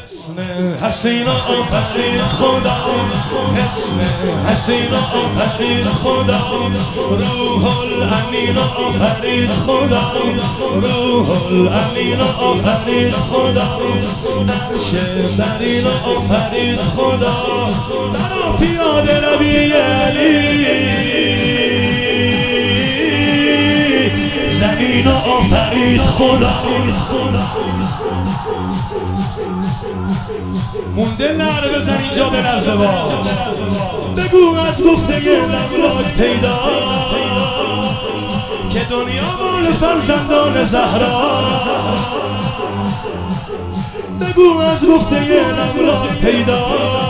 حسین آفرید خدا، حسن حسین آفرید خدا، روح الامین آفرید خدا، روح الامین آفرید خدا، نقش برین آفرید خدا، برا پیاده روی علی زمین آفرید خدا. مونده نعره بزن اینجا به نرزه با بگو از گفته نملاک پیدا که دنیا مال فرزندان زهراست. بگو از گفته نملاک پیدا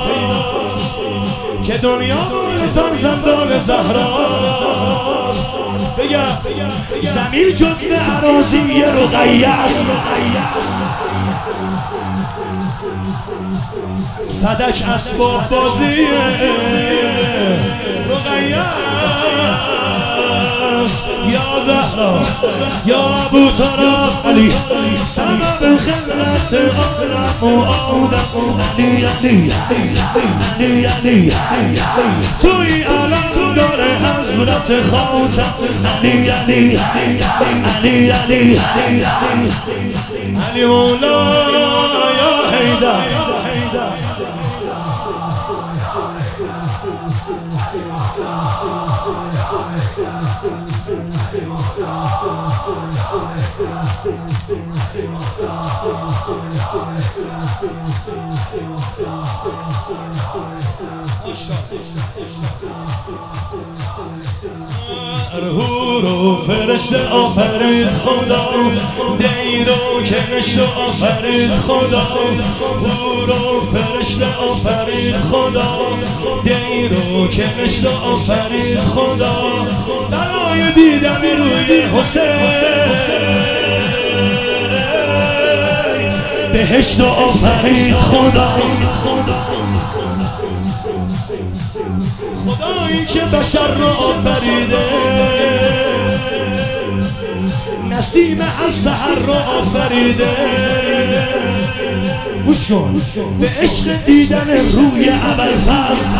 که دنیا مال فرزندان زهراست. بگم زمین جزء اراضی رقیه است، فدک اسباب بازی رقیه است. یا زهرا یا ابوطالب علی سبب خلقت آدم و آدم علی علی علی علی توی علم داره حضرت خاتم علی علی علی علی علی مولا یا حیدر. رو فرشته آفرید خدا، دیرو کنشت آفرید خدا، رو فرشته آفرید خدا، دیرو کنشت آفرید خدا، برای دیدن روی حسین بهشت آفرید خدا. خدایی که بشر را آفریده، نسیم هر سحر را آفریده، گوش کن به عشق دیدن روی ابوالفضل.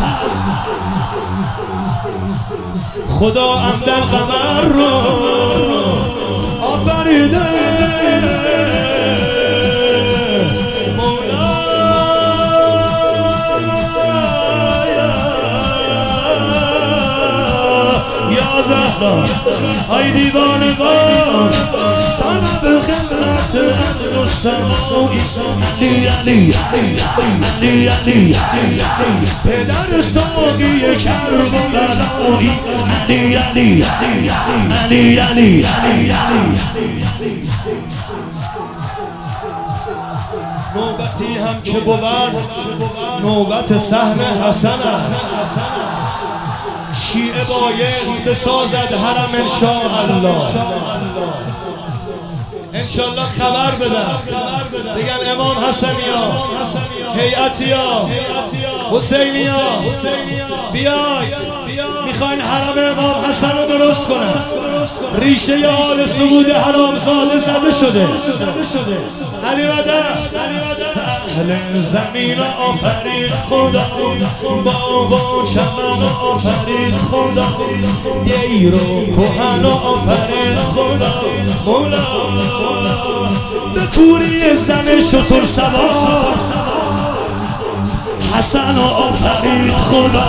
خدا هم در قمر را آفریده، یا زهرا ای دیوانگان سبب خلقت عدل و سمایی علی علی علی علی پدر ساقی کربلایی علی علی علی علی نوبتی هم که بود نوبت سهم حسن است، شیعه بایست بسازد حرم انشاءالله. انشاءالله خبر بدن بگن امام حسنیا، هیئتیا، حسینیا بیاید، میخواین حرم امام حسن رو درست کنن. ریشه آل سعود حرامزاده زده شده. علی مدد اهل زمین آفرید خدا، باغ و چمن آفرید خدا، دیر و کهن آفرید خدا، مولا به کوری زن شتر سوار حسن آفرید خدا.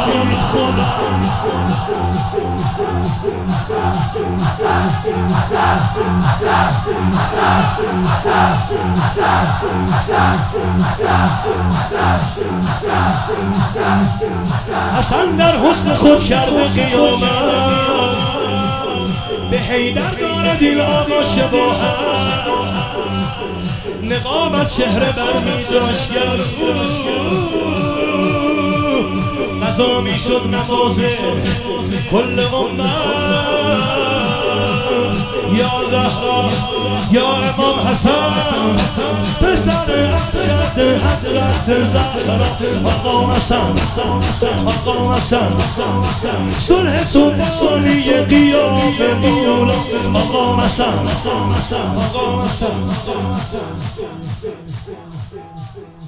حسن در حسن خود کرده قیامت، به حیدر دارد این آقا شباهت، نقابت چهره برمی داشت قضا می شد نمازه کل امت. یا زهرا یا امام حسن پسر ارشد حضرت زهرا، آقا حسن آقا حسن صلح سنی قیام مولا، آقا حسن آقا حسن.